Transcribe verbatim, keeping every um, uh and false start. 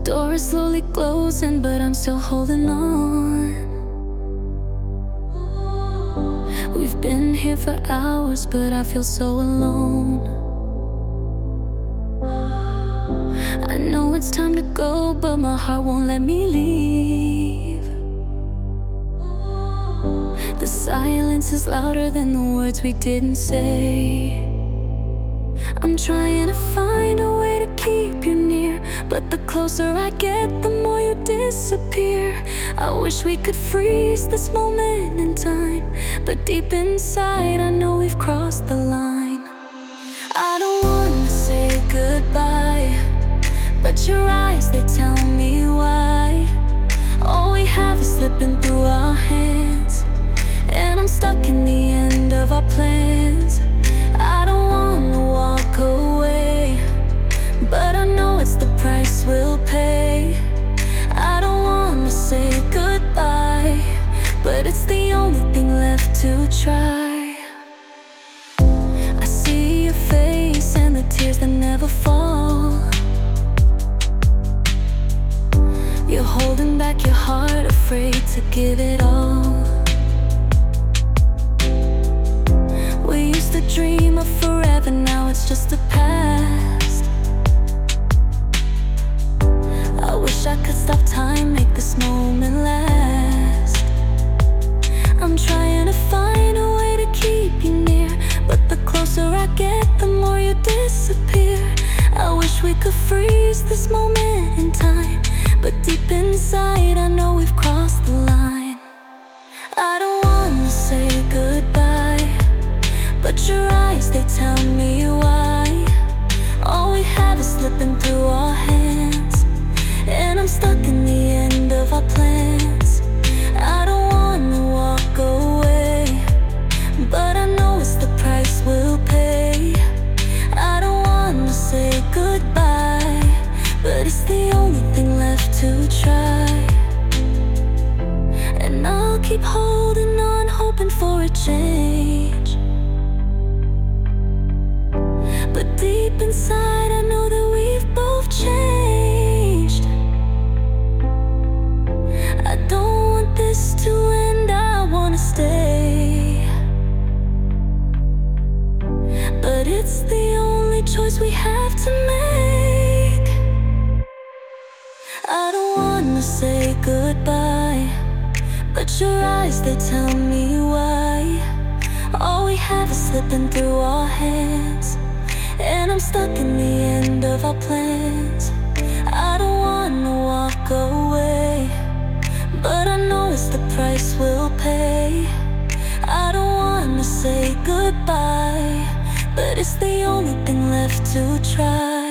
Door is slowly closing, but I'm still holding on. We've been here for hours, but I feel so alone. I know it's time to go, but my heart won't let me leave. The silence is louder than the words we didn't say. I'm trying to find a way to keep you near, but the closer I get, the more you disappear. I wish we could freeze this moment in time, but deep inside I know we've crossed the line. I don't wanna say goodbye, but your eyes, they tell me why. All we have is slipping through our hands, and I'm stuck in the end of our plans. I don't wanna walk away, but I know it's the price we'll pay. I don't wanna say goodbye, but it's the only thing left to try. I see your face and the tears that never fall. You're holding back your heart, afraid to give it all. We used to dream of forever, now it's just the past. I wish I could stop time, make this moment last. I'm trying to find a way to keep you near, but the closer I get, the more you disappear. I wish we could freeze this moment in time, but deep inside I know we've crossed the line. I don't wanna say goodbye, but your eyes, they tell me why. All we have is slipping through our hands, and I'm stuck in the end of our plans. I don't wanna walk away, but I know it's the price we'll pay. I don't wanna say goodbye, but it's the only thing left to try. And I'll keep holding on, hoping for a change, but deep inside I know that we've both changed. I don't want this to end, I wanna stay, but it's the only choice we have to make. I don't wanna say goodbye, but your eyes, they tell me why. All we have is slipping through our hands, and I'm stuck in the end of our plans. I don't wanna walk away, but I know it's the price we'll pay. I don't wanna say goodbye, but it's the only thing left to try.